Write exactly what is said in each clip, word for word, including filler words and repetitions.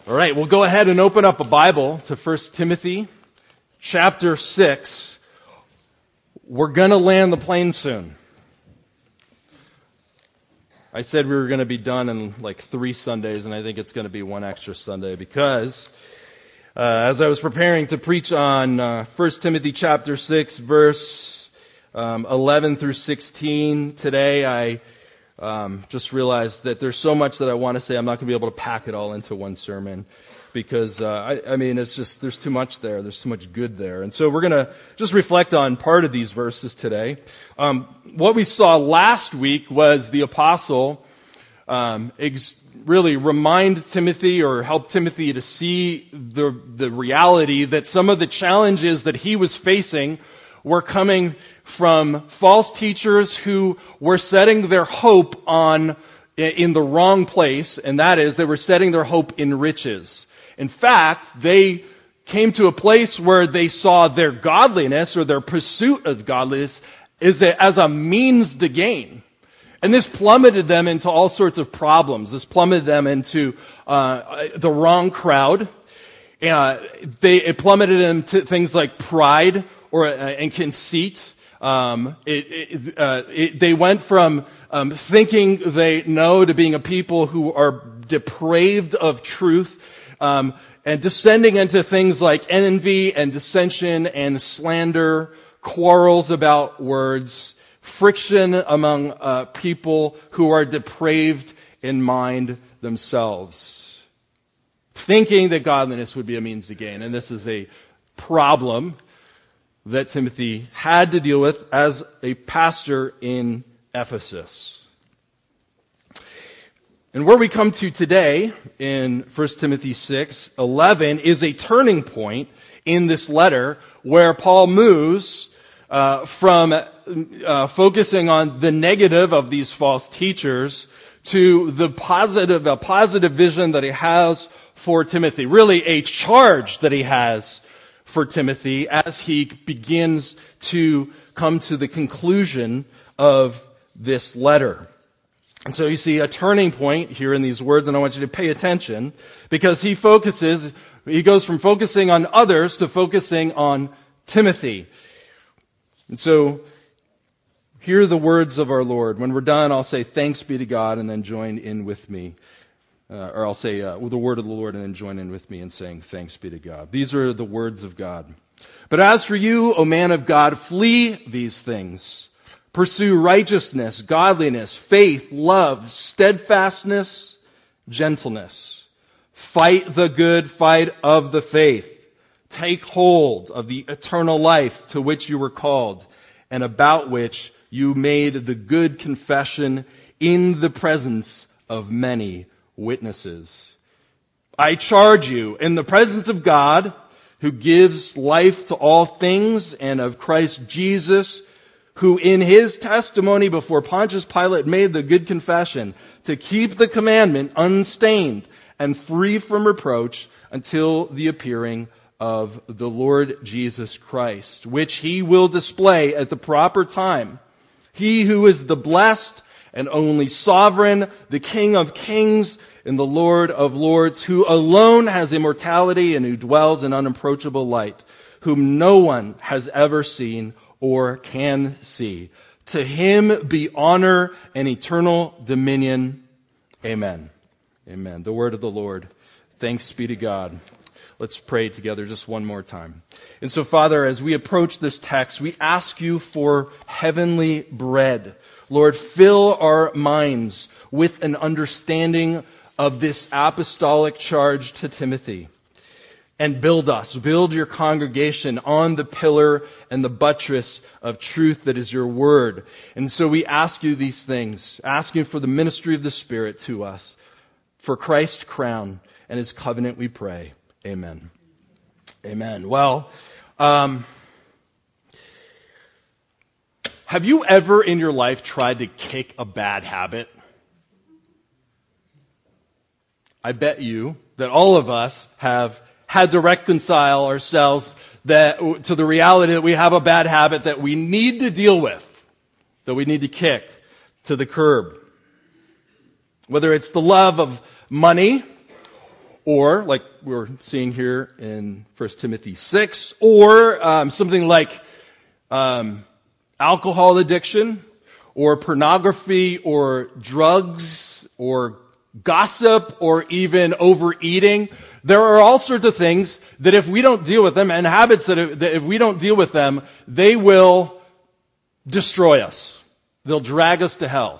All right, we'll go ahead and open up a Bible to First Timothy chapter six. We're going to land the plane soon. I said we were going to be done in like three Sundays, and I think it's going to be one extra Sunday because uh, as I was preparing to preach on uh, First Timothy chapter six, verse um, eleven through sixteen today, I Um, just realized that there's so much that I want to say. I'm not going to be able to pack it all into one sermon because, uh, I, I mean, it's just, there's too much there. There's too much good there. And so we're going to just reflect on part of these verses today. Um, what we saw last week was the apostle um, ex- really remind Timothy or help Timothy to see the, the reality that some of the challenges that he was facing were coming from false teachers who were setting their hope on in the wrong place, and that is they were setting their hope in riches. In fact, they came to a place where they saw their godliness or their pursuit of godliness as a, as a means to gain. And this plummeted them into all sorts of problems. This plummeted them into uh, the wrong crowd. Uh, they, it plummeted them to things like pride or uh, and conceit. Um, it, it, uh, it, they went from um, thinking they know to being a people who are depraved of truth, um, and descending into things like envy and dissension and slander, quarrels about words, friction among uh, people who are depraved in mind themselves, thinking that godliness would be a means to gain. And this is a problem that Timothy had to deal with as a pastor in Ephesus. And where we come to today in First Timothy six eleven is a turning point in this letter where Paul moves uh, from uh, focusing on the negative of these false teachers to the positive, a positive vision that he has for Timothy. Really a charge that he has for Timothy as he begins to come to the conclusion of this letter. And so you see a turning point here in these words, and I want you to pay attention because he focuses, he goes from focusing on others to focusing on Timothy. And so hear the words of our Lord. When we're done, I'll say thanks be to God and then join in with me. Uh, or I'll say uh, the word of the Lord and then join in with me in saying thanks be to God. These are the words of God. But as for you, O man of God, flee these things. Pursue righteousness, godliness, faith, love, steadfastness, gentleness. Fight the good fight of the faith. Take hold of the eternal life to which you were called and about which you made the good confession in the presence of many witnesses. I charge you in the presence of God, who gives life to all things, and of Christ Jesus, who in his testimony before Pontius Pilate made the good confession, to keep the commandment unstained and free from reproach until the appearing of the Lord Jesus Christ, which he will display at the proper time. He who is the blessed and only sovereign, the King of kings and the Lord of lords, who alone has immortality and who dwells in unapproachable light, whom no one has ever seen or can see. To him be honor and eternal dominion. Amen. Amen. The word of the Lord. Thanks be to God. Let's pray together just one more time. And so, Father, as we approach this text, we ask you for heavenly bread. Lord, fill our minds with an understanding of this apostolic charge to Timothy. And build us, build your congregation on the pillar and the buttress of truth that is your word. And so we ask you these things, asking for the ministry of the Spirit to us. For Christ's crown and his covenant we pray. Amen. Amen. Well, um, have you ever in your life tried to kick a bad habit? I bet you that all of us have had to reconcile ourselves that to the reality that we have a bad habit that we need to deal with, that we need to kick to the curb. Whether it's the love of money or like we're seeing here in First Timothy six, or um, something like um, alcohol addiction, or pornography, or drugs, or gossip, or even overeating. There are all sorts of things that if we don't deal with them, and habits that if, that if we don't deal with them, they will destroy us. They'll drag us to hell.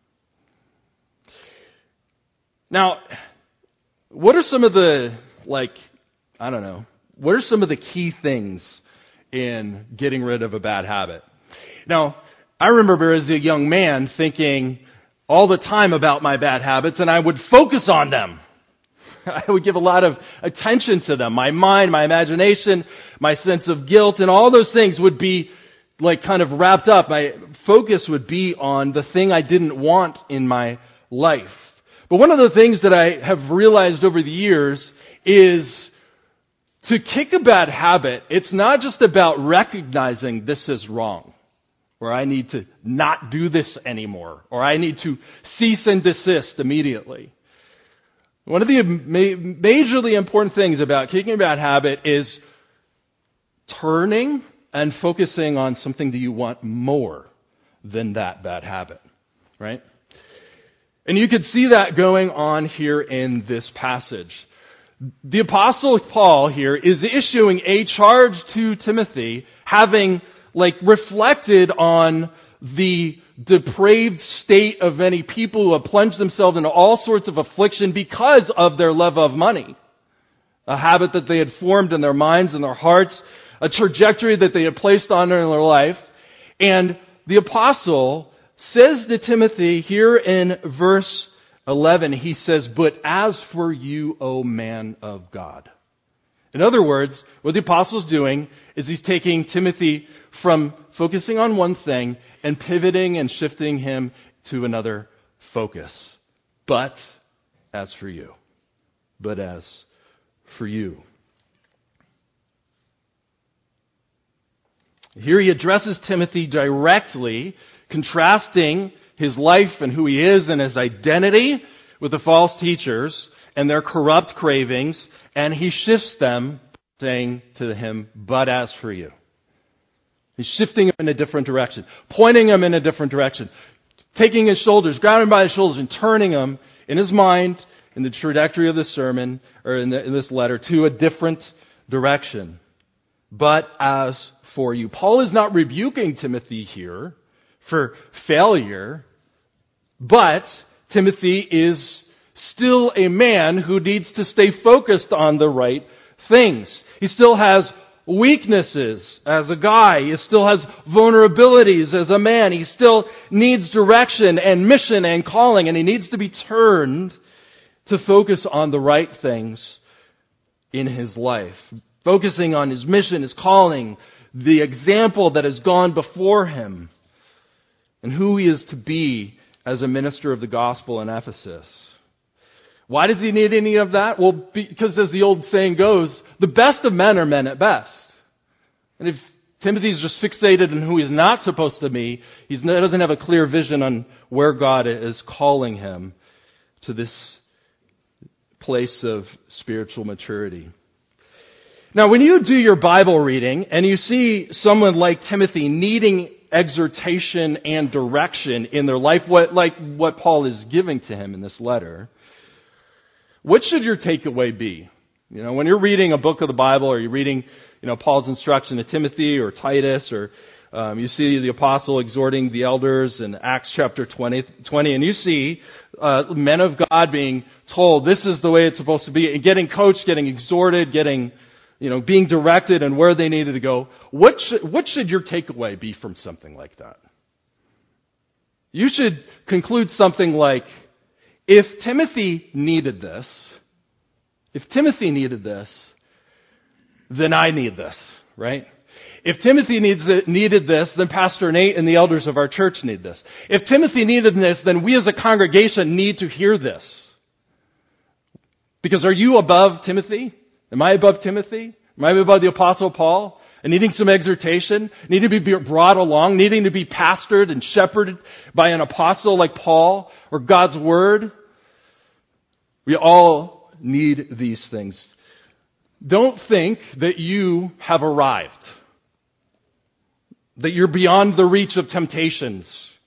Now, what are some of the, like, I don't know, what are some of the key things in getting rid of a bad habit? Now, I remember as a young man thinking all the time about my bad habits, and I would focus on them. I would give a lot of attention to them. My mind, my imagination, my sense of guilt, and all those things would be like kind of wrapped up. My focus would be on the thing I didn't want in my life. But one of the things that I have realized over the years is to kick a bad habit, it's not just about recognizing this is wrong, or I need to not do this anymore, or I need to cease and desist immediately. One of the ma- majorly important things about kicking a bad habit is turning and focusing on something that you want more than that bad habit, right? And you could see that going on here in this passage. The Apostle Paul here is issuing a charge to Timothy, having like reflected on the depraved state of many people who have plunged themselves into all sorts of affliction because of their love of money. A habit that they had formed in their minds and their hearts, a trajectory that they had placed on in their life. And the apostle says to Timothy here in verse eleven, he says, "But as for you, O man of God." In other words, what the apostle's doing is he's taking Timothy from focusing on one thing and pivoting and shifting him to another focus. But as for you. But as for you. Here he addresses Timothy directly, contrasting his life and who he is and his identity with the false teachers and their corrupt cravings, and he shifts them, saying to him, "But as for you." He's shifting him in a different direction, pointing him in a different direction, taking his shoulders, grabbing him by his shoulders, and turning him in his mind, in the trajectory of the sermon, or in, the, in this letter, to a different direction. But as for you. Paul is not rebuking Timothy here for failure, but Timothy is still a man who needs to stay focused on the right things. He still has weaknesses as a guy. He still has vulnerabilities as a man. He still needs direction and mission and calling, and he needs to be turned to focus on the right things in his life. Focusing on his mission, his calling, the example that has gone before him, and who he is to be as a minister of the gospel in Ephesus. Why does he need any of that? Well, because as the old saying goes, the best of men are men at best. And if Timothy's just fixated on who he's not supposed to be, he doesn't have a clear vision on where God is calling him to this place of spiritual maturity. Now, when you do your Bible reading and you see someone like Timothy needing exhortation and direction in their life, what, like what Paul is giving to him in this letter, what should your takeaway be? You know, when you're reading a book of the Bible, or you're reading, you know, Paul's instruction to Timothy or Titus, or um, you see the apostle exhorting the elders in Acts chapter twenty, twenty, and you see uh, men of God being told this is the way it's supposed to be, and getting coached, getting exhorted, getting, you know, being directed and where they needed to go. What should, what should your takeaway be from something like that? You should conclude something like, if Timothy needed this, if Timothy needed this, then I need this, right? If Timothy needs it, needed this, then Pastor Nate and the elders of our church need this. If Timothy needed this, then we as a congregation need to hear this. Because are you above Timothy? Am I above Timothy? Am I above the Apostle Paul? And needing some exhortation, needing to be brought along, needing to be pastored and shepherded by an apostle like Paul, or God's Word? We all need these things. Don't think that you have arrived, that you're beyond the reach of temptations.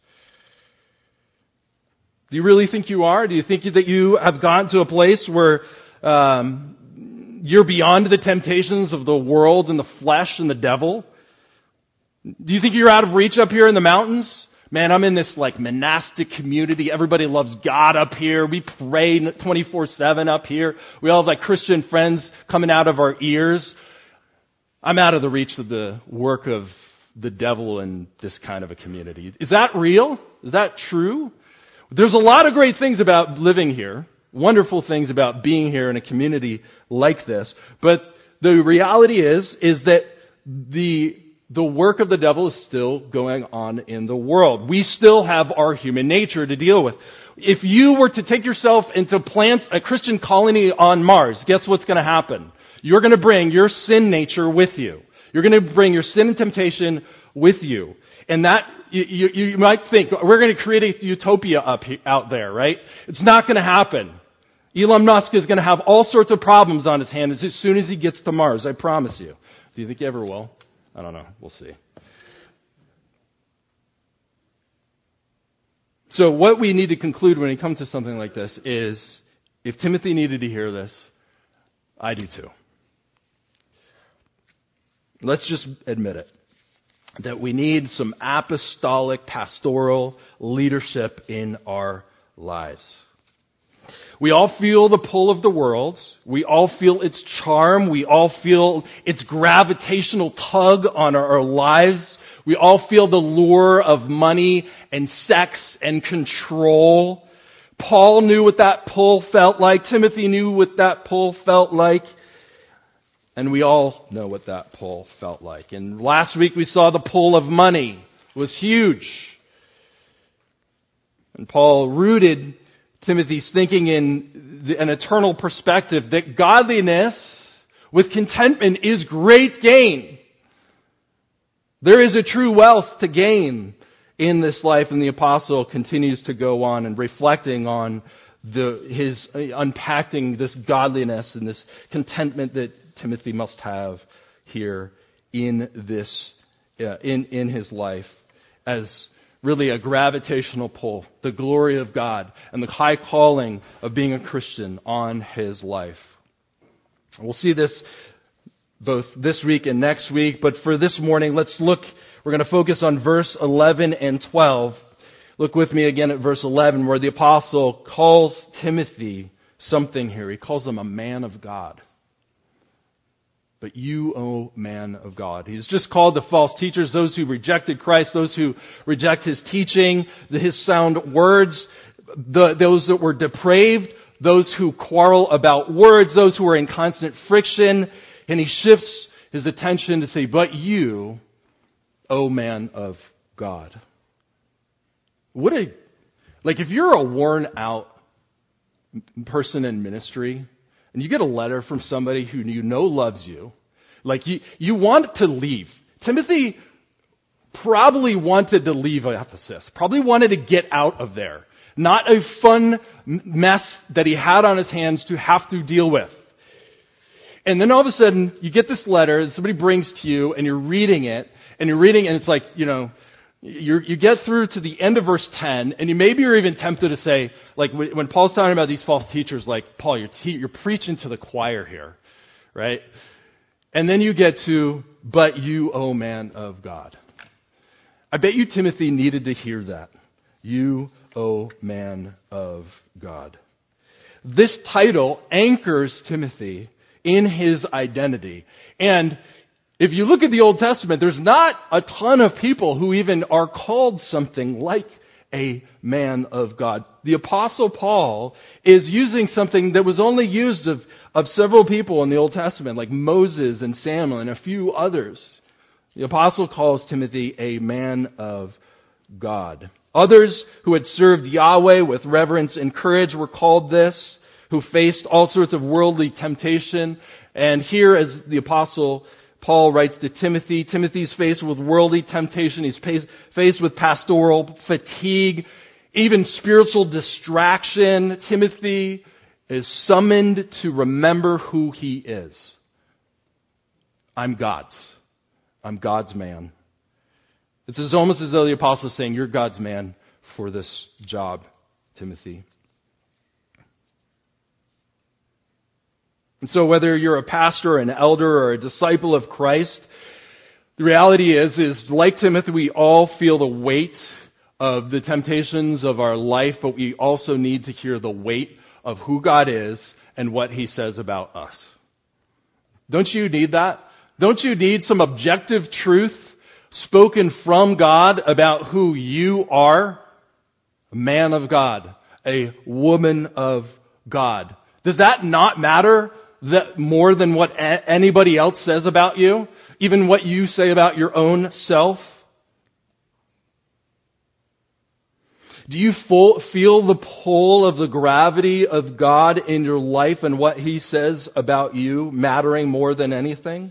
Do you really think you are? Do you think that you have gotten to a place where um, you're beyond the temptations of the world and the flesh and the devil? Do you think you're out of reach up here in the mountains? Man, I'm in this like monastic community. Everybody loves God up here. We pray twenty-four seven up here. We all have like Christian friends coming out of our ears. I'm out of the reach of the work of the devil in this kind of a community. Is that real? Is that true? There's a lot of great things about living here. Wonderful things about being here in a community like this. But the reality is, is that the The work of the devil is still going on in the world. We still have our human nature to deal with. If you were to take yourself and to plant a Christian colony on Mars, guess what's going to happen? You're going to bring your sin nature with you. You're going to bring your sin and temptation with you. And that, you, you, you might think, we're going to create a utopia up out there, right? It's not going to happen. Elon Musk is going to have all sorts of problems on his hands as soon as he gets to Mars, I promise you. Do you think he ever will? I don't know. We'll see. So what we need to conclude when it comes to something like this is, if Timothy needed to hear this, I do too. Let's just admit it, that we need some apostolic, pastoral leadership in our lives. We all feel the pull of the world. We all feel its charm. We all feel its gravitational tug on our lives. We all feel the lure of money and sex and control. Paul knew what that pull felt like. Timothy knew what that pull felt like. And we all know what that pull felt like. And last week we saw the pull of money was huge. And Paul rooted Timothy's thinking in the, an eternal perspective that godliness with contentment is great gain. There is a true wealth to gain in this life, and the apostle continues to go on and reflecting on the, his unpacking this godliness and this contentment that Timothy must have here in this uh, in in his life as really a gravitational pull, the glory of God, and the high calling of being a Christian on his life. We'll see this both this week and next week, but for this morning, let's look, we're going to focus on verse eleven and twelve. Look with me again at verse eleven, where the apostle calls Timothy something here. He calls him a man of God. But you, O man of God. He's just called the false teachers, those who rejected Christ, those who reject his teaching, his sound words, the, those that were depraved, those who quarrel about words, those who are in constant friction. And he shifts his attention to say, but you, O man of God. What a, like if you're a worn out person in ministry, and you get a letter from somebody who you know loves you, like you, you want to leave. Timothy probably wanted to leave Ephesus, probably wanted to get out of there. Not a fun mess that he had on his hands to have to deal with. And then all of a sudden, you get this letter that somebody brings to you, and you're reading it, and you're reading, and it's like, you know, You're, you get through to the end of verse ten, and you maybe you're even tempted to say, like when Paul's talking about these false teachers, like, Paul, you're, te- you're preaching to the choir here, right? And then you get to, but you, O man of God. I bet you Timothy needed to hear that. You, O man of God. This title anchors Timothy in his identity. And if you look at the Old Testament, there's not a ton of people who even are called something like a man of God. The Apostle Paul is using something that was only used of, of several people in the Old Testament, like Moses and Samuel and a few others. The Apostle calls Timothy a man of God. Others who had served Yahweh with reverence and courage were called this, who faced all sorts of worldly temptation. And here, as the Apostle Paul writes to Timothy, Timothy's faced with worldly temptation. He's faced with pastoral fatigue, even spiritual distraction. Timothy is summoned to remember who he is. I'm God's. I'm God's man. It's as almost as though the apostle is saying, you're God's man for this job, Timothy. And so whether you're a pastor, an elder, or a disciple of Christ, the reality is, is like Timothy, we all feel the weight of the temptations of our life, but we also need to hear the weight of who God is and what he says about us. Don't you need that? Don't you need some objective truth spoken from God about who you are? A man of God, a woman of God. Does that not matter that more than what a- anybody else says about you? Even what you say about your own self? Do you full, feel the pull of the gravity of God in your life and what he says about you mattering more than anything?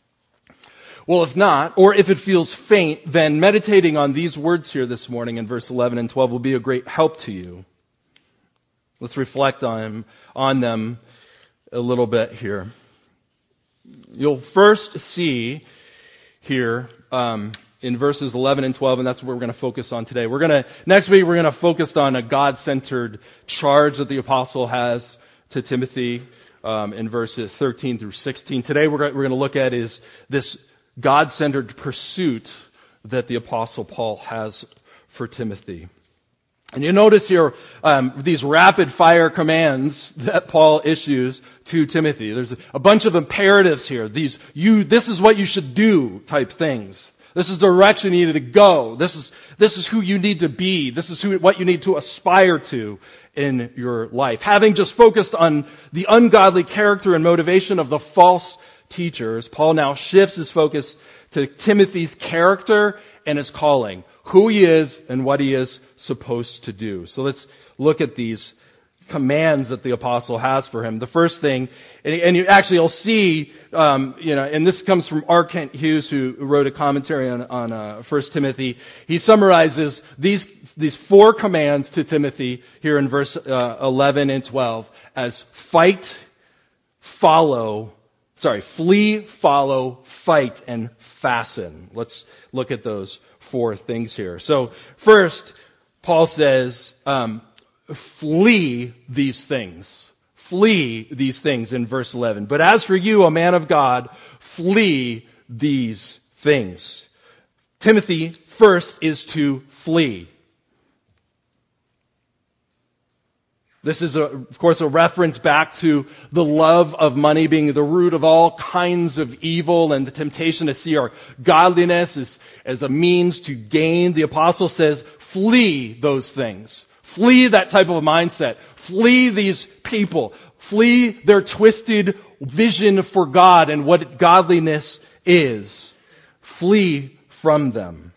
Well, if not, or if it feels faint, then meditating on these words here this morning in verse eleven and twelve will be a great help to you. Let's reflect on, on them a little bit here. You'll first see here um, in verses eleven and twelve, and that's what we're going to focus on today. We're going to next week we're going to focus on a God-centered charge that the apostle has to Timothy um, in verses thirteen through sixteen. Today we're going, we're going to look at is this God-centered pursuit that the apostle Paul has for Timothy. And you notice here um, these rapid-fire commands that Paul issues to Timothy. There's a bunch of imperatives here. These, you, this is what you should do type things. This is the direction you need to go. This is this is who you need to be. This is who, what you need to aspire to in your life. Having just focused on the ungodly character and motivation of the false teachers, Paul now shifts his focus to Timothy's character and his calling, who he is and what he is supposed to do. So let's look at these commands that the apostle has for him. The first thing, and, and you actually you'll see, um, you know, and this comes from R. Kent Hughes, who wrote a commentary on, on uh, First Timothy. He summarizes these these four commands to Timothy here in verse uh, eleven and twelve as fight, follow. Sorry, flee, follow, fight, and fasten. Let's look at those four things here. So first, Paul says, um, flee these things. Flee these things in verse eleven. But as for you, a man of God, flee these things. Timothy first is to flee. This is, a, of course, a reference back to the love of money being the root of all kinds of evil and the temptation to see our godliness as, as a means to gain. The apostle says, flee those things. Flee that type of mindset. Flee these people. Flee their twisted vision for God and what godliness is. Flee from them.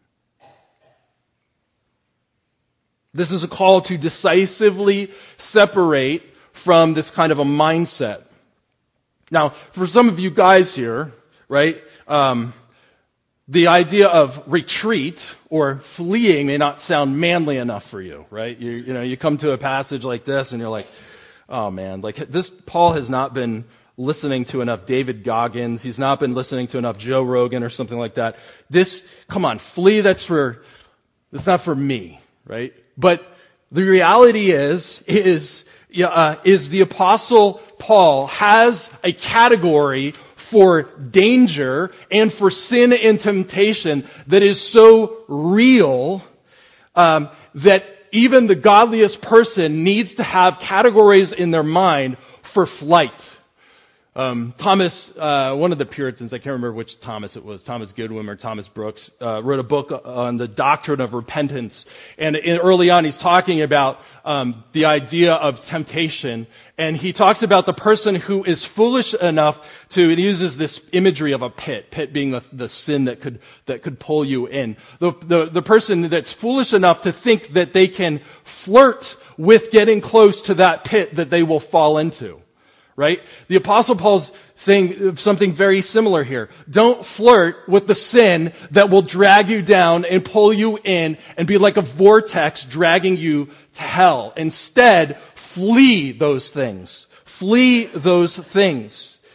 This is a call to decisively separate from this kind of a mindset. Now, for some of you guys here, right, um, the idea of retreat or fleeing may not sound manly enough for you, right? You, you know, you come to a passage like this and you're like, oh man, like this, Paul has not been listening to enough David Goggins. He's not been listening to enough Joe Rogan or something like that. This, come on, flee, that's for, that's not for me, right? But the reality is, is, uh, is the apostle Paul has a category for danger and for sin and temptation that is so real, um, that even the godliest person needs to have categories in their mind for flight. Um, Thomas, uh, one of the Puritans, I can't remember which Thomas it was, Thomas Goodwin or Thomas Brooks, uh, wrote a book on the doctrine of repentance. And in, early on, he's talking about um, the idea of temptation. And he talks about the person who is foolish enough to, and he uses this imagery of a pit, pit being the, the sin that could that could pull you in. The, the, the person that's foolish enough to think that they can flirt with getting close to that pit that they will fall into. Right? The Apostle Paul's saying something very similar here. Don't flirt with the sin that will drag you down and pull you in and be like a vortex dragging you to hell. Instead, flee those things. Flee those things.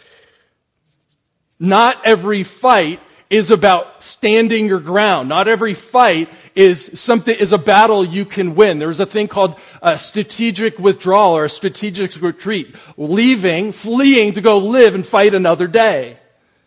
Not every fight is about standing your ground. Not every fight is something is a battle you can win. There's a thing called a strategic withdrawal or a strategic retreat. Leaving, fleeing to go live and fight another day.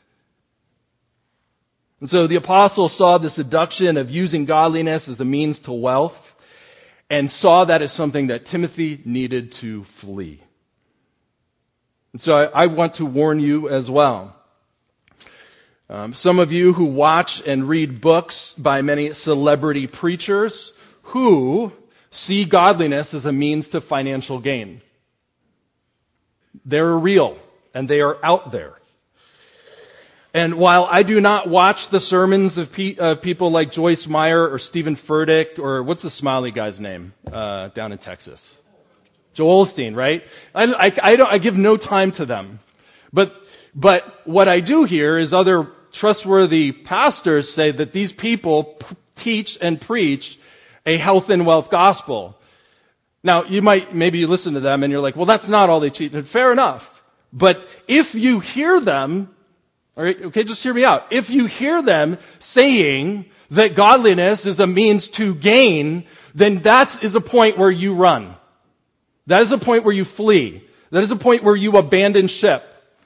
And so the apostle saw the seduction of using godliness as a means to wealth and saw that as something that Timothy needed to flee. And so I, I want to warn you as well. Um, some of you who watch and read books by many celebrity preachers who see godliness as a means to financial gain. They're real and they are out there. And while I do not watch the sermons of, pe- of people like Joyce Meyer or Stephen Furtick or what's the Smiley guy's name uh, down in Texas? Joel Osteen, right? I, I, I, don't, I give no time to them. But but what I do hear is other trustworthy pastors say that these people p- teach and preach a health and wealth gospel. Now, you might, maybe you listen to them and you're like, well, that's not all they teach. And fair enough. But if you hear them, all right, okay, just hear me out. If you hear them saying that godliness is a means to gain, then that is a point where you run. That is a point where you flee. That is a point where you abandon ship.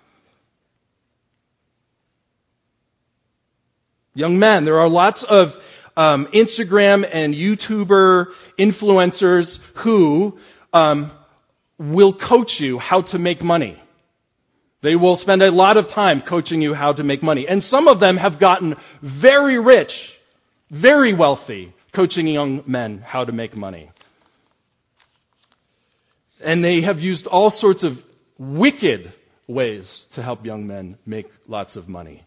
Young men, there are lots of um, Instagram and YouTuber influencers who um, will coach you how to make money. They will spend a lot of time coaching you how to make money. And some of them have gotten very rich, very wealthy, coaching young men how to make money. And they have used all sorts of wicked ways to help young men make lots of money.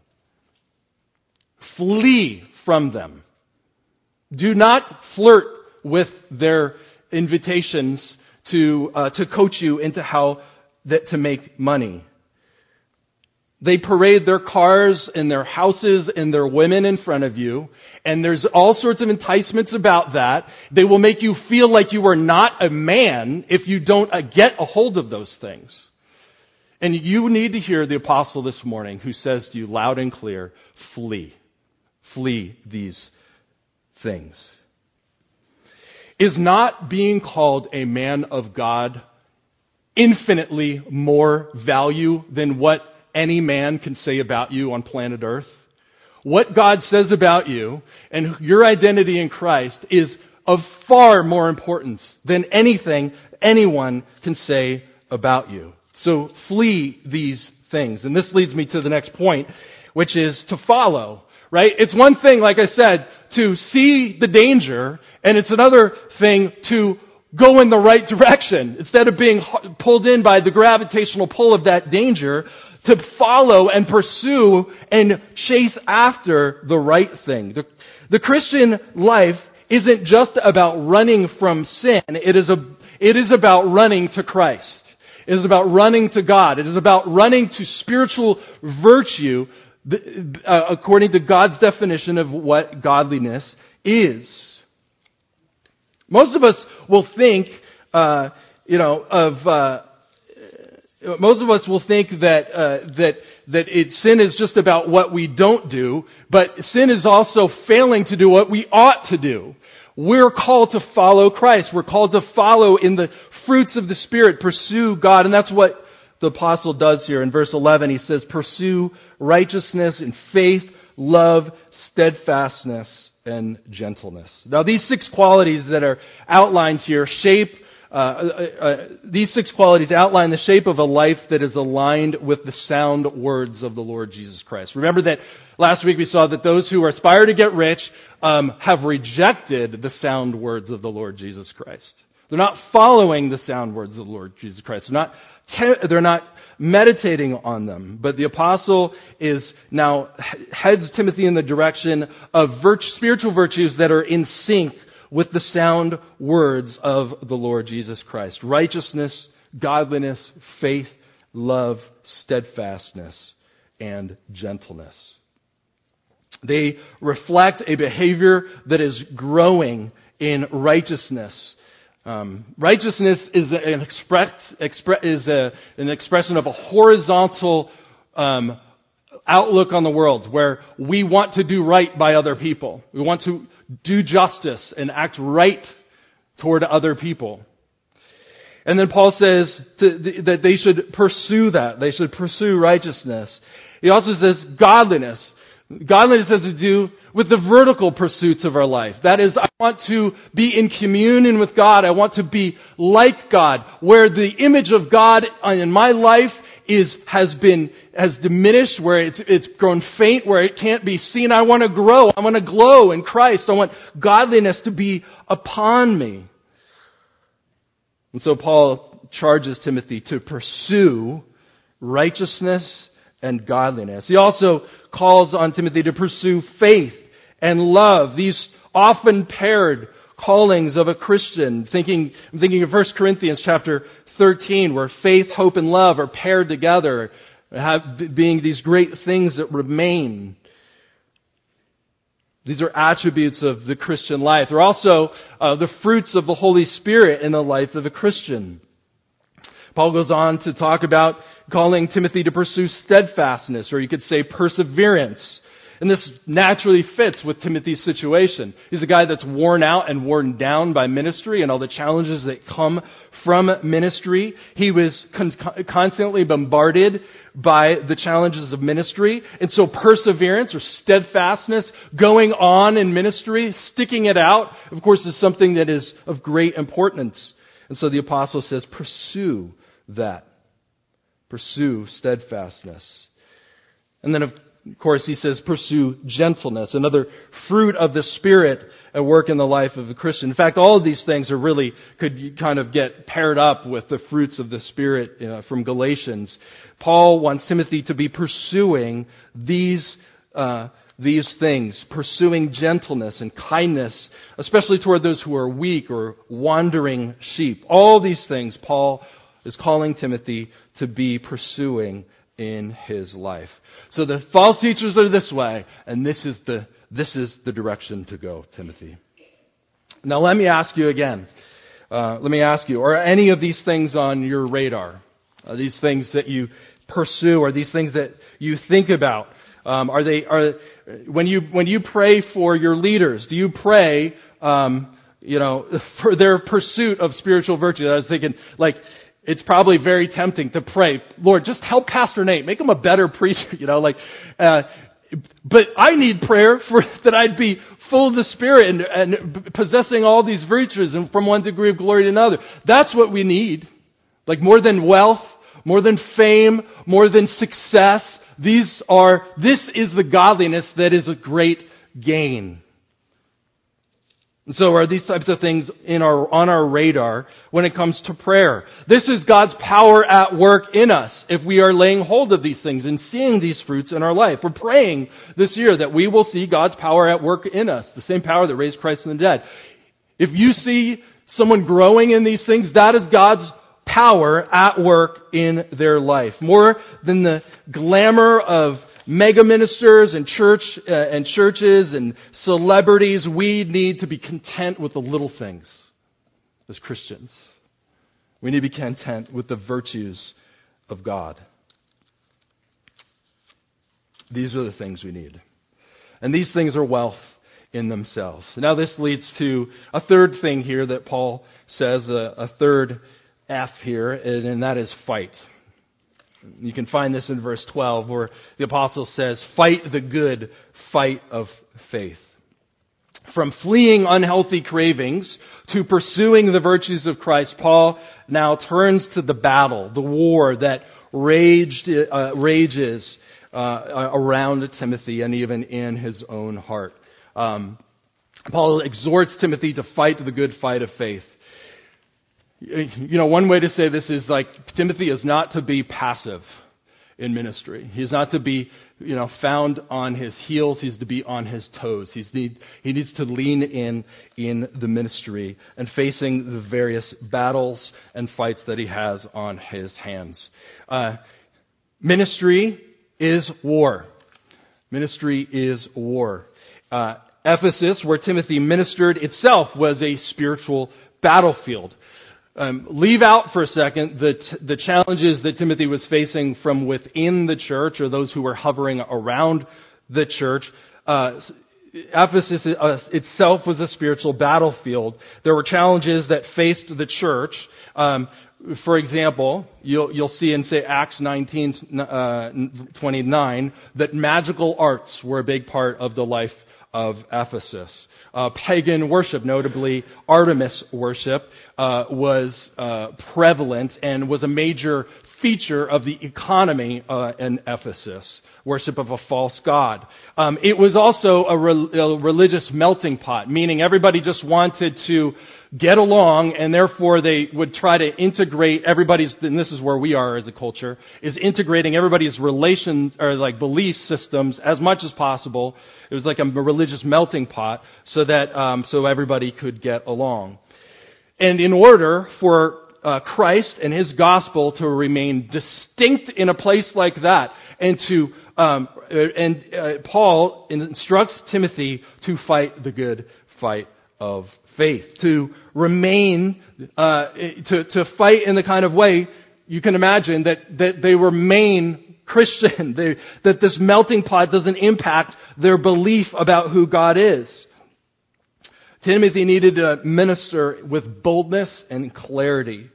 Flee from them. Do not flirt with their invitations to uh, to coach you into how that to make money. They parade their cars and their houses and their women in front of you, and there's all sorts of enticements about that. They will make you feel like you are not a man if you don't uh, get a hold of those things. And you need to hear the apostle this morning who says to you loud and clear, flee. Flee these things. Is not being called a man of God infinitely more value than what any man can say about you on planet Earth? What God says about you and your identity in Christ is of far more importance than anything anyone can say about you. So flee these things. And this leads me to the next point, which is to follow. Right? It's one thing, like I said, to see the danger, and it's another thing to go in the right direction. Instead of being pulled in by the gravitational pull of that danger, to follow and pursue and chase after the right thing. The, the Christian life isn't just about running from sin. It is a, it is about running to Christ. It is about running to God. It is about running to spiritual virtue Uh, according to God's definition of what godliness is. Most of us will think, uh, you know, of uh, most of us will think that uh, that that it, sin is just about what we don't do, but sin is also failing to do what we ought to do. We're called to follow Christ. We're called to follow in the fruits of the Spirit, pursue God, and that's what the apostle does here in verse eleven. He says, pursue righteousness and faith, love, steadfastness, and gentleness. Now these six qualities that are outlined here shape, uh, uh, uh, these six qualities outline the shape of a life that is aligned with the sound words of the Lord Jesus Christ. Remember that last week we saw that those who aspire to get rich um, have rejected the sound words of the Lord Jesus Christ. They're not following the sound words of the Lord Jesus Christ. They're not They're not meditating on them. But the apostle is now heads Timothy in the direction of virtue, spiritual virtues that are in sync with the sound words of the Lord Jesus Christ. Righteousness, godliness, faith, love, steadfastness, and gentleness. They reflect a behavior that is growing in righteousness, Um, righteousness is an express, expre- is a, an expression of a horizontal um, outlook on the world, where we want to do right by other people. We want to do justice and act right toward other people. And then Paul says to, that they should pursue that. They should pursue righteousness. He also says godliness. Godliness has to do with the vertical pursuits of our life. That is, I want to be in communion with God. I want to be like God, where the image of God in my life is has been has diminished, where it's it's grown faint, where it can't be seen. I want to grow. I want to glow in Christ. I want godliness to be upon me. And so Paul charges Timothy to pursue righteousness and godliness. He also calls on Timothy to pursue faith and love. These often paired callings of a Christian. Thinking, I'm thinking of First Corinthians chapter thirteen, where faith, hope, and love are paired together, have, being these great things that remain. These are attributes of the Christian life. They're also uh, the fruits of the Holy Spirit in the life of a Christian. Paul goes on to talk about calling Timothy to pursue steadfastness, or you could say perseverance. And this naturally fits with Timothy's situation. He's a guy that's worn out and worn down by ministry and all the challenges that come from ministry. He was con- constantly bombarded by the challenges of ministry. And so perseverance or steadfastness, going on in ministry, sticking it out, of course, is something that is of great importance. And so the apostle says, pursue that. Pursue steadfastness. And then, of Of course, he says, pursue gentleness, another fruit of the Spirit at work in the life of a Christian. In fact, all of these things are really, could kind of get paired up with the fruits of the Spirit, you know, from Galatians. Paul wants Timothy to be pursuing these, uh, these things, pursuing gentleness and kindness, especially toward those who are weak or wandering sheep. All these things Paul is calling Timothy to be pursuing in his life. So the false teachers are this way, and this is the this is the direction to go, Timothy. Now let me ask you again. Uh, let me ask you: are any of these things on your radar? Are these things that you pursue? Are these things that you think about? Um, are they are when you when you pray for your leaders? Do you pray, um, you know, for their pursuit of spiritual virtue? I was thinking, like. It's probably very tempting to pray, Lord, just help Pastor Nate, make him a better preacher, you know, like, uh, but I need prayer for that I'd be full of the Spirit and, and possessing all these virtues and from one degree of glory to another. That's what we need. Like more than wealth, more than fame, more than success. These are, this is the godliness that is a great gain. And so are these types of things in our, on our radar when it comes to prayer. This is God's power at work in us if we are laying hold of these things and seeing these fruits in our life. We're praying this year that we will see God's power at work in us, the same power that raised Christ from the dead. If you see someone growing in these things, that is God's power at work in their life. More than the glamour of mega ministers and church uh, and churches and celebrities, we need to be content with the little things as Christians. We need to be content with the virtues of God. These are the things we need. And these things are wealth in themselves. Now this leads to a third thing here that Paul says, a, a third F here, and, and that is fight. You can find this in verse twelve where the apostle says, fight the good fight of faith. From fleeing unhealthy cravings to pursuing the virtues of Christ, Paul now turns to the battle, the war that raged, uh, rages uh, around Timothy and even in his own heart. Um, Paul exhorts Timothy to fight the good fight of faith. You know, one way to say this is like Timothy is not to be passive in ministry. He's not to be, you know, found on his heels. He's to be on his toes. He's need, he needs to lean in in the ministry and facing the various battles and fights that he has on his hands. Uh, ministry is war. Ministry is war. Uh, Ephesus, where Timothy ministered, itself was a spiritual battlefield. Um, leave out for a second the t- the challenges that Timothy was facing from within the church, or those who were hovering around the church. Uh, Ephesus uh, itself was a spiritual battlefield. There were challenges that faced the church. Um, for example, you'll you'll see in say Acts nineteen twenty-nine that magical arts were a big part of the life of Ephesus. Uh, pagan worship, notably Artemis worship, uh, was uh, prevalent and was a major feature of the economy uh, in Ephesus. Worship of a false god. Um, it was also a, re- a religious melting pot, meaning everybody just wanted to get along, and therefore they would try to integrate everybody's, and this is where we are as a culture, is integrating everybody's relations, or like belief systems as much as possible. It was like a religious melting pot so that, um, so everybody could get along. And in order for uh, Christ and His gospel to remain distinct in a place like that, and to, um, and uh, Paul instructs Timothy to fight the good fight of faith, to remain, uh, to, to fight in the kind of way you can imagine that, that they remain Christian, they, that this melting pot doesn't impact their belief about who God is. Timothy needed to minister with boldness and clarity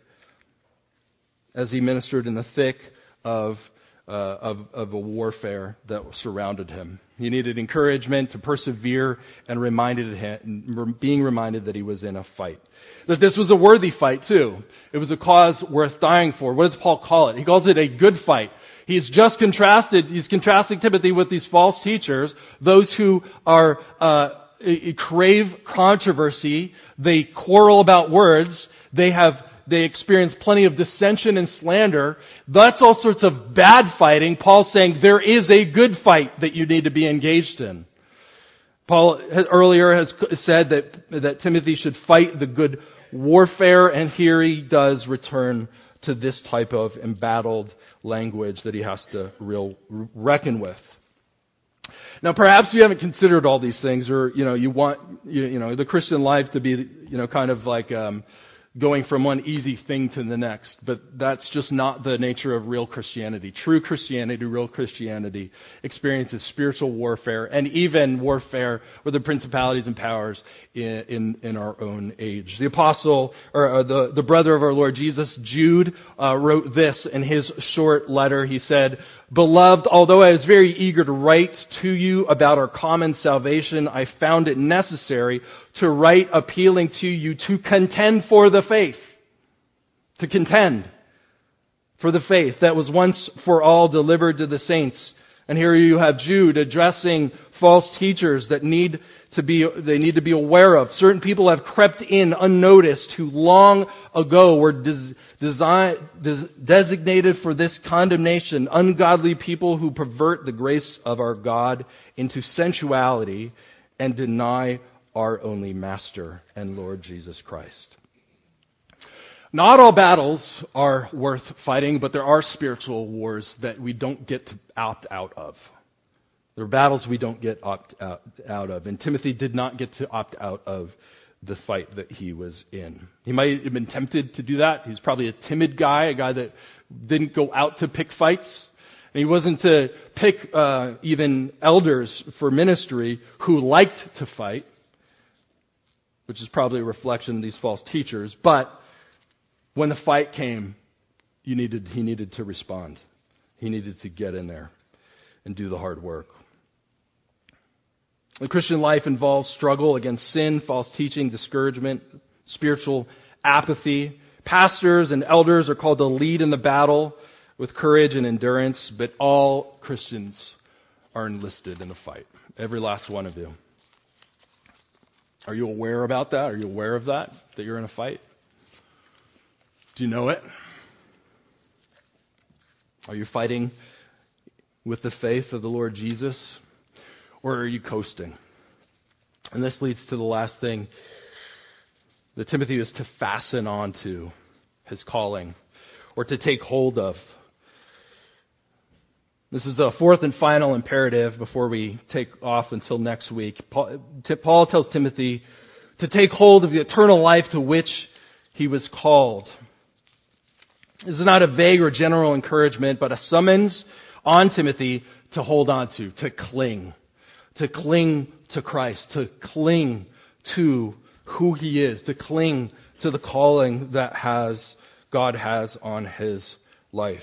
as he ministered in the thick of Uh, of, of a warfare that surrounded him. He needed encouragement to persevere and reminded him, being reminded that he was in a fight. That this was a worthy fight too. It was a cause worth dying for. What does Paul call it? He calls it a good fight. He's just contrasted, he's contrasting Timothy with these false teachers, those who are uh, crave controversy, they quarrel about words, they have They experience plenty of dissension and slander. That's all sorts of bad fighting. Paul's saying there is a good fight that you need to be engaged in. Paul has, earlier has said that, that Timothy should fight the good warfare, and here he does return to this type of embattled language that he has to real reckon with. Now, perhaps you haven't considered all these things, or you know, you want you, you know the Christian life to be you know kind of like um, going from one easy thing to the next. But that's just not the nature of real Christianity. True Christianity, real Christianity, experiences spiritual warfare and even warfare with the principalities and powers in, in, in our own age. The apostle, or uh, the, the brother of our Lord Jesus, Jude, uh, wrote this in his short letter. He said, "Beloved, although I was very eager to write to you about our common salvation, I found it necessary to write appealing to you to contend for the faith." To contend for the faith that was once for all delivered to the saints. And here you have Jude addressing false teachers that need to be, they need to be aware of. Certain people have crept in unnoticed who long ago were des, design, des, designated for this condemnation. Ungodly people who pervert the grace of our God into sensuality and deny our only Master and Lord Jesus Christ. Not all battles are worth fighting, but there are spiritual wars that we don't get to opt out of. There are battles we don't get opt out, out of. And Timothy did not get to opt out of the fight that he was in. He might have been tempted to do that. He's probably a timid guy, a guy that didn't go out to pick fights. And he wasn't to pick uh, even elders for ministry who liked to fight, which is probably a reflection of these false teachers. But when the fight came, you needed, he needed to respond. He needed to get in there and do the hard work. The Christian life involves struggle against sin, false teaching, discouragement, spiritual apathy. Pastors and elders are called to lead in the battle with courage and endurance, but all Christians are enlisted in the fight. Every last one of you. Are you aware about that? Are you aware of that, that you're in a fight? Do you know it? Are you fighting with the faith of the Lord Jesus? Or are you coasting? And this leads to the last thing that Timothy is to fasten onto his calling, or to take hold of. This is a fourth and final imperative before we take off until next week. Paul, Paul tells Timothy to take hold of the eternal life to which he was called. This is not a vague or general encouragement, but a summons on Timothy to hold on to, to cling, to cling to Christ, to cling to who he is, to cling to the calling that has God has on his life.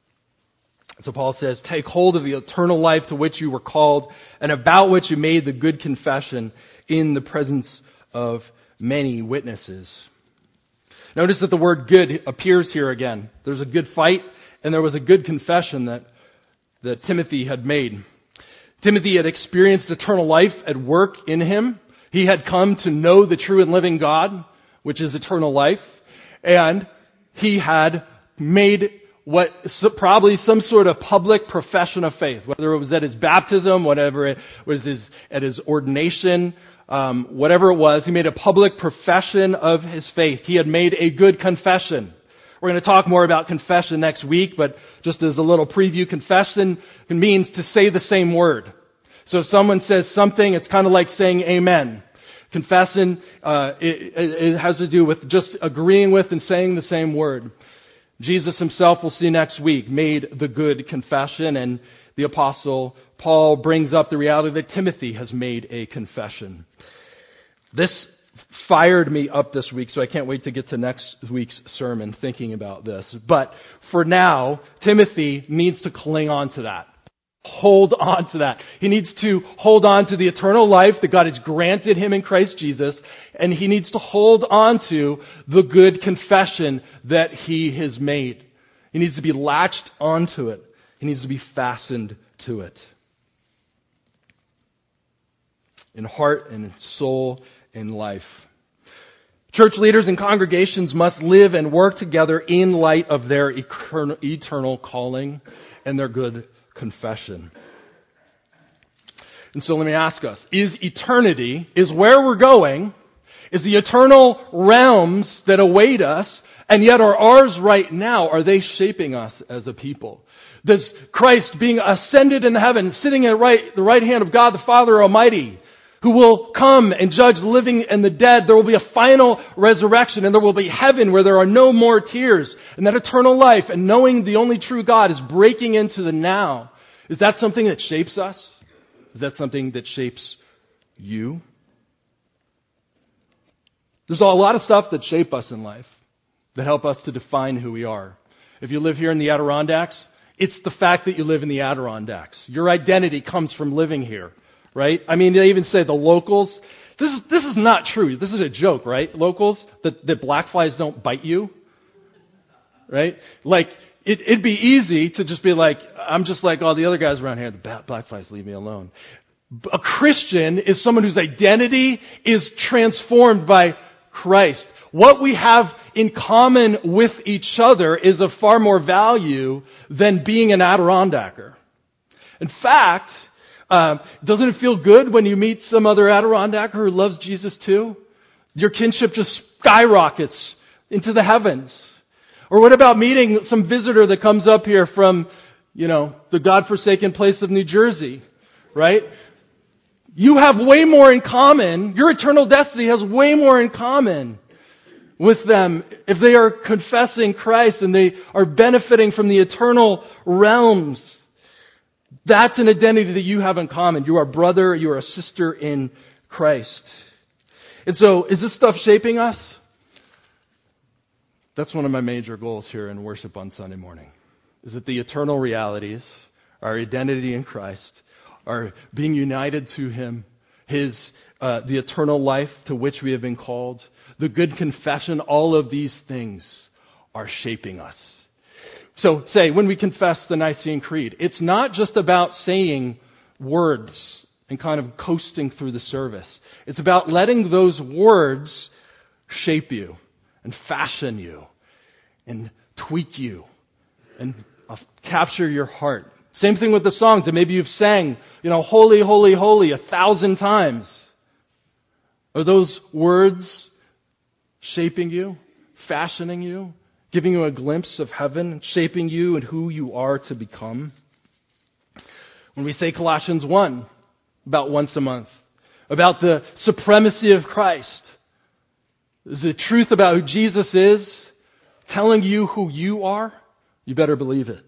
So Paul says, take hold of the eternal life to which you were called and about which you made the good confession in the presence of many witnesses. Notice that the word good appears here again. There's a good fight and there was a good confession that, that Timothy had made. Timothy had experienced eternal life at work in him. He had come to know the true and living God, which is eternal life. And he had made what probably some sort of public profession of faith, whether it was at his baptism, whatever it was his, at his ordination, um, whatever it was, he made a public profession of his faith. He had made a good confession. We're going to talk more about confession next week, but just as a little preview, confession means to say the same word. So if someone says something, it's kind of like saying amen. Confession, uh, it, it has to do with just agreeing with and saying the same word. Jesus himself, we'll see next week, made the good confession, and the apostle Paul brings up the reality that Timothy has made a confession. This fired me up this week, so I can't wait to get to next week's sermon thinking about this. But for now, Timothy needs to cling on to that. Hold on to that. He needs to hold on to the eternal life that God has granted him in Christ Jesus, and he needs to hold on to the good confession that he has made. He needs to be latched onto it. He needs to be fastened to it. In heart and in soul and life. Church leaders and congregations must live and work together in light of their eternal calling and their good confession. And so let me ask us, is eternity, is where we're going, is the eternal realms that await us and yet are ours right now, are they shaping us as a people? Does Christ being ascended in heaven, sitting at right, the right hand of God the Father Almighty, who will come and judge the living and the dead, there will be a final resurrection and there will be heaven where there are no more tears. And that eternal life and knowing the only true God is breaking into the now. Is that something that shapes us? Is that something that shapes you? There's a lot of stuff that shape us in life, that help us to define who we are. If you live here in the Adirondacks, it's the fact that you live in the Adirondacks. Your identity comes from living here. Right? I mean, they even say the locals. This is, this is not true. This is a joke, right? Locals, that, that black flies don't bite you. Right? Like, it, it'd be easy to just be like, I'm just like all the other guys around here. The black flies, leave me alone. A Christian is someone whose identity is transformed by Christ. What we have in common with each other is of far more value than being an Adirondacker. In fact, Uh, doesn't it feel good when you meet some other Adirondacker who loves Jesus too? Your kinship just skyrockets into the heavens. Or what about meeting some visitor that comes up here from, you know, the godforsaken place of New Jersey, right? You have way more in common. Your eternal destiny has way more in common with them if they are confessing Christ and they are benefiting from the eternal realms. That's an identity that you have in common. You are a brother, you are a sister in Christ. And so, is this stuff shaping us? That's one of my major goals here in worship on Sunday morning. Is that the eternal realities, our identity in Christ, are being united to Him, His, uh, the eternal life to which we have been called, the good confession, all of these things are shaping us. So, say, when we confess the Nicene Creed, it's not just about saying words and kind of coasting through the service. It's about letting those words shape you and fashion you and tweak you and uh, capture your heart. Same thing with the songs that maybe you've sang, you know, holy, holy, holy a thousand times. Are those words shaping you, fashioning you? Giving you a glimpse of heaven, shaping you and who you are to become? When we say Colossians one, about once a month, about the supremacy of Christ, is the truth about who Jesus is, telling you who you are, you better believe it.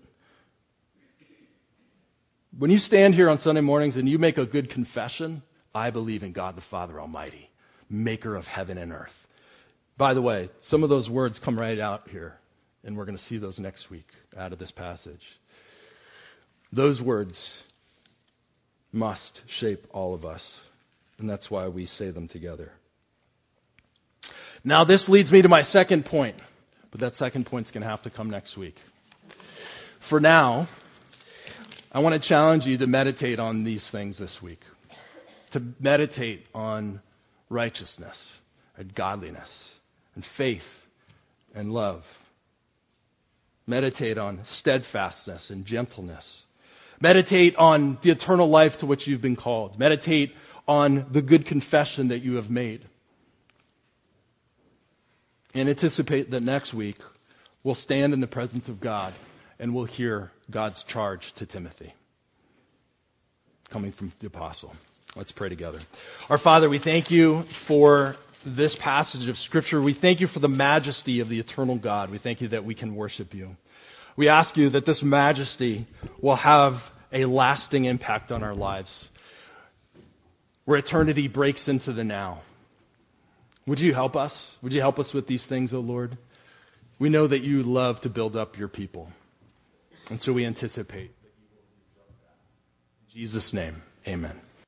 When you stand here on Sunday mornings and you make a good confession, I believe in God the Father Almighty, maker of heaven and earth. By the way, some of those words come right out here, and we're going to see those next week out of this passage. Those words must shape all of us, and that's why we say them together. Now, this leads me to my second point, but that second point's going to have to come next week. For now, I want to challenge you to meditate on these things this week. To meditate on righteousness and godliness and faith and love. Meditate on steadfastness and gentleness. Meditate on the eternal life to which you've been called. Meditate on the good confession that you have made. And anticipate that next week we'll stand in the presence of God and we'll hear God's charge to Timothy coming from the apostle. Let's pray together. Our Father, we thank you for this passage of Scripture. We thank you for the majesty of the eternal God. We thank you that we can worship you. We ask you that this majesty will have a lasting impact on our lives, where eternity breaks into the now. Would you help us? Would you help us with these things, O Lord? We know that you love to build up your people. And so we anticipate that you will do just that. In Jesus' name, amen.